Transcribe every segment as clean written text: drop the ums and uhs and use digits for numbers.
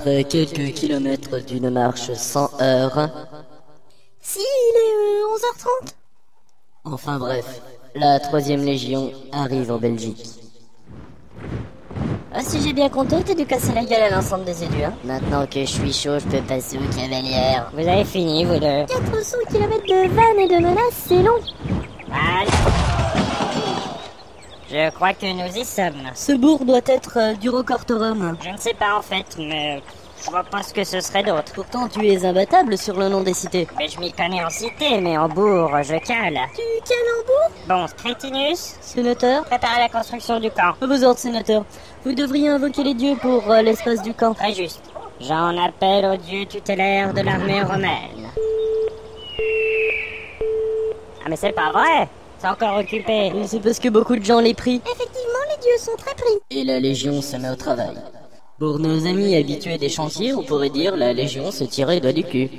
Après quelques kilomètres d'une marche sans heurts... Si, il est 11h30. Enfin bref, la 3e Légion arrive en Belgique. Ah, si j'ai bien compté, t'as dû casser la gueule à l'ensemble des élus, hein. Maintenant que je suis chaud, je peux passer aux cavalières. Vous avez fini, vous deux. 400 km de vannes et de menaces, c'est long. Voilà. Je crois que nous y sommes. Ce bourg doit être du Rocortorum. Je ne sais pas en fait, mais je vois pas ce que ce serait d'autre. Pourtant, tu es imbattable sur le nom des cités. Mais je m'y connais en cité, mais en bourg, je cale. Tu cales en bourg? Bon, Crétinus, Sénateur, préparez la construction du camp. à vos ordres, sénateur. Vous devriez invoquer les dieux pour l'espace du camp. Très juste. J'en appelle au dieu tutélaire de l'armée romaine. Ah mais c'est pas vrai, c'est encore occupé. Et c'est parce que beaucoup de gens les prient. Effectivement, les dieux sont très pris. Et la Légion se met au travail. Pour nos amis habitués des chantiers, on pourrait dire la Légion se tirait les doigts du cul.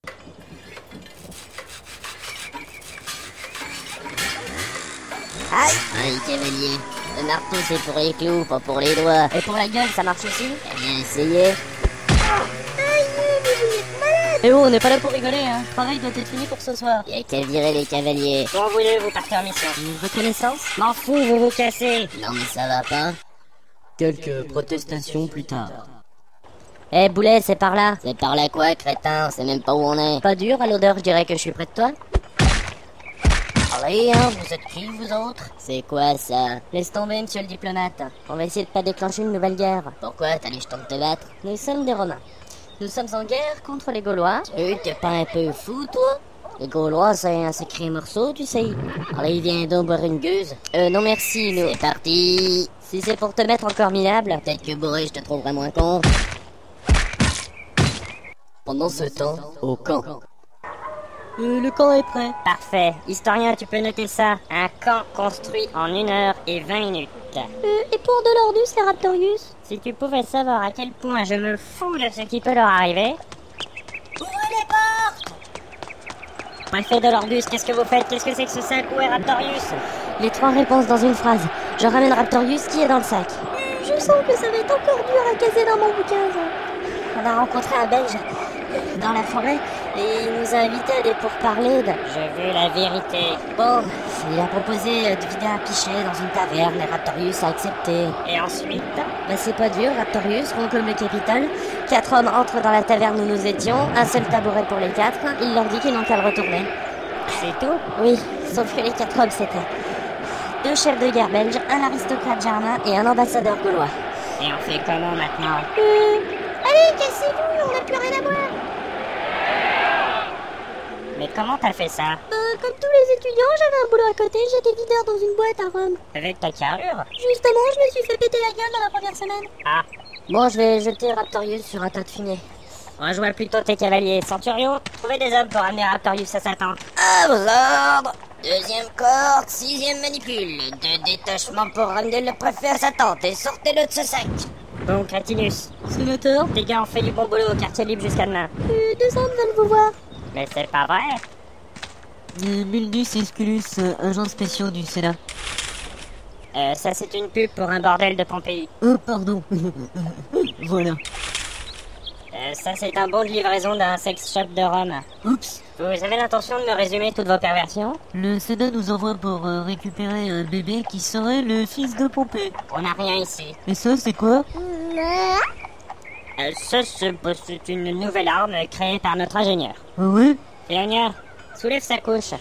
Aïe, cavalier. Le marteau, c'est pour les clous, pas pour les doigts. Et pour la gueule, ça marche aussi? Eh bien, essayez. Aïe, mais vous êtes malade. Eh oh, on n'est pas là pour rigoler, hein. Pareil doit être fini pour ce soir. Y a qu'à virer les cavaliers. Bon, vous deux, vous partez en mission. Reconnaissance? M'en fous, vous vous cassez. Non, mais ça va pas. Quelques protestations plus tard. Eh, Boulet, c'est par là. C'est par là quoi, crétin? On sait même pas où on est. Pas dur, à l'odeur, je dirais que je suis près de toi. Allez, hein, vous êtes qui, vous autres? C'est quoi, ça? Laisse tomber, monsieur le diplomate. On va essayer de pas déclencher une nouvelle guerre. Pourquoi t'as les jetons de te battre? Nous sommes des Romains. Nous sommes en guerre contre les Gaulois. T'es pas un peu fou, toi? Les Gaulois, c'est un sacré morceau, tu sais. Allez, viens donc boire une gueuse. Non merci, nous. C'est parti. Si c'est pour te mettre encore minable. Peut-être que bourré, je te trouverai moins con. Pendant ce temps, au camp. Le camp est prêt. Parfait. Historien, tu peux noter ça. Un camp construit en 1h20. Et pour Dolordus et Raptorius? Si tu pouvais savoir à quel point je me fous de ce qui peut leur arriver. Ouvrez les portes! Préfet Dolordus, qu'est-ce que vous faites? Qu'est-ce que c'est que ce sac? Où est Raptorius? Les 3 réponses dans une phrase. Je ramène Raptorius qui est dans le sac. Je sens que ça va être encore dur à caser dans mon bouquin, ça. On a rencontré un Belge dans la forêt et il nous a invités à des pourparlers de... Je veux la vérité. Bon, il a proposé de vider un pichet dans une taverne et Raptorius a accepté. Et ensuite? Bah c'est pas dur, Raptorius concombe le capital. 4 hommes entrent dans la taverne où nous étions, un seul tabouret pour les 4. Il leur dit qu'ils n'ont qu'à le retourner. C'est tout? Oui, sauf que les 4 hommes c'était 2 chefs de guerre belges, un aristocrate germain et un ambassadeur gaulois. Et on fait comment maintenant? Allez, cassez-vous, on n'a plus rien à boire. Mais comment t'as fait ça? Comme tous les étudiants, j'avais un boulot à côté, j'étais videur dans une boîte à Rome. Avec ta carrure? Justement, je me suis fait péter la gueule dans la première semaine. Ah, Bon, je vais jeter Raptorius sur un tas de fumier. rejoins plutôt tes cavaliers. Centurion, trouvez des hommes pour amener Raptorius à sa tente. À vos ordres. 2e corde, 6e manipule. 2 détachements pour ramener le préfet à sa tente et sortez-le de ce sac. Bon, Crétinus, Sénateur, les gars ont fait du bon boulot au quartier libre jusqu'à demain. 2 hommes veulent vous voir. Mais c'est pas vrai. Mundus Esculus, agents spéciaux du Sénat. Ça c'est une pub pour un bordel de Pompéi. Oh, pardon. Voilà. Ça c'est un bon de livraison d'un sex shop de Rome. Oups. Vous avez l'intention de me résumer toutes vos perversions? Le Sénat nous envoie pour récupérer un bébé qui serait le fils de Pompée. On n'a rien ici. Et ça, c'est quoi? C'est une nouvelle arme créée par notre ingénieur. Ah ouais? Féonia, soulève sa couche.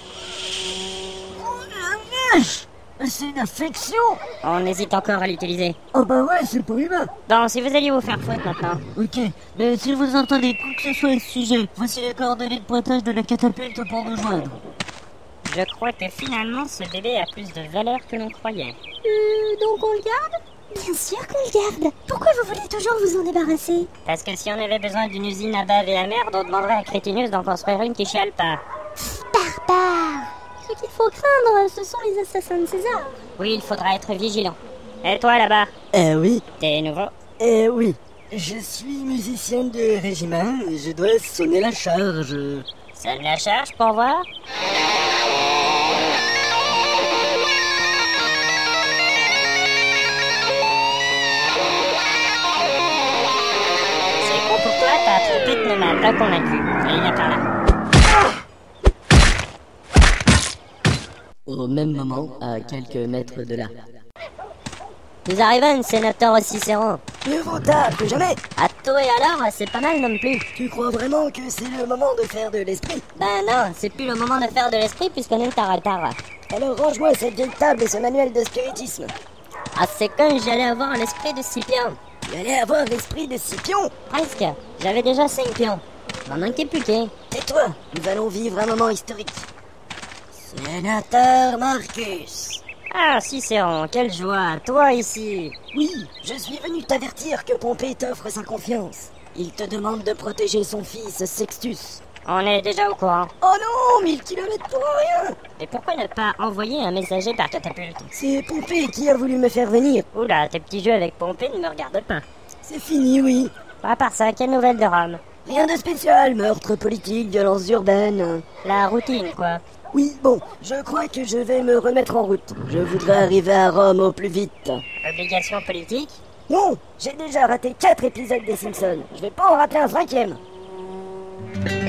C'est une infection! On hésite encore à l'utiliser. Oh bah ouais, c'est pas humain! Bon, si vous alliez vous faire foutre maintenant. Ok, mais si vous entendez quoi que ce soit à ce sujet, voici les coordonnées de pointage de la catapulte pour nous joindre. Je crois que finalement ce bébé a plus de valeur que l'on croyait. Donc on le garde? Bien sûr qu'on le garde. Pourquoi vous voulez toujours vous en débarrasser? Parce que si on avait besoin d'une usine à bave et à merde, on demanderait à Crétinus d'en construire une qui chiale pas. Barbare. Ce qu'il faut craindre, ce sont les assassins de César. Oui, il faudra être vigilant. Et toi là-bas, Oui, t'es nouveau? oui. Je suis musicien de régiment, je dois sonner la charge. Sonne la charge pour voir? T'as convaincu. Et il y a par là. Au même moment, à quelques mètres de là. Nous arrivons, sénateur Cicéron. Mieux vaut tard que jamais. À tout et à l'heure, c'est pas mal non plus. Tu crois vraiment que c'est le moment de faire de l'esprit? Ben non, c'est plus le moment de faire de l'esprit puisqu'on est en retard. Alors range-moi cette vieille table et ce manuel de spiritisme. Ah, c'est quand j'allais avoir l'esprit de Scipion. Tu allais avoir l'esprit de Scipion. Presque. J'avais déjà 5 pions. M'en manquait plus qu'un. Tais-toi, nous allons vivre un moment historique. Sénateur Marcus. Ah, Cicéron, quelle joie, toi ici. Oui, je suis venu t'avertir que Pompée t'offre sa confiance. Il te demande de protéger son fils Sextus. On est déjà au courant. Oh non, 1000 kilomètres pour rien. Et pourquoi ne pas envoyer un messager par catapulte? C'est Pompée qui a voulu me faire venir. Oula, tes petits jeux avec Pompée ne me regardent pas. C'est fini, oui. À part ça, quelle nouvelle de Rome? Rien de spécial, meurtre politique, violence urbaine. La routine, quoi. Oui, bon, je crois que je vais me remettre en route. Je voudrais arriver à Rome au plus vite. Obligation politique? Non, j'ai déjà raté 4 épisodes des Simpsons. Je vais pas en rater un 5e.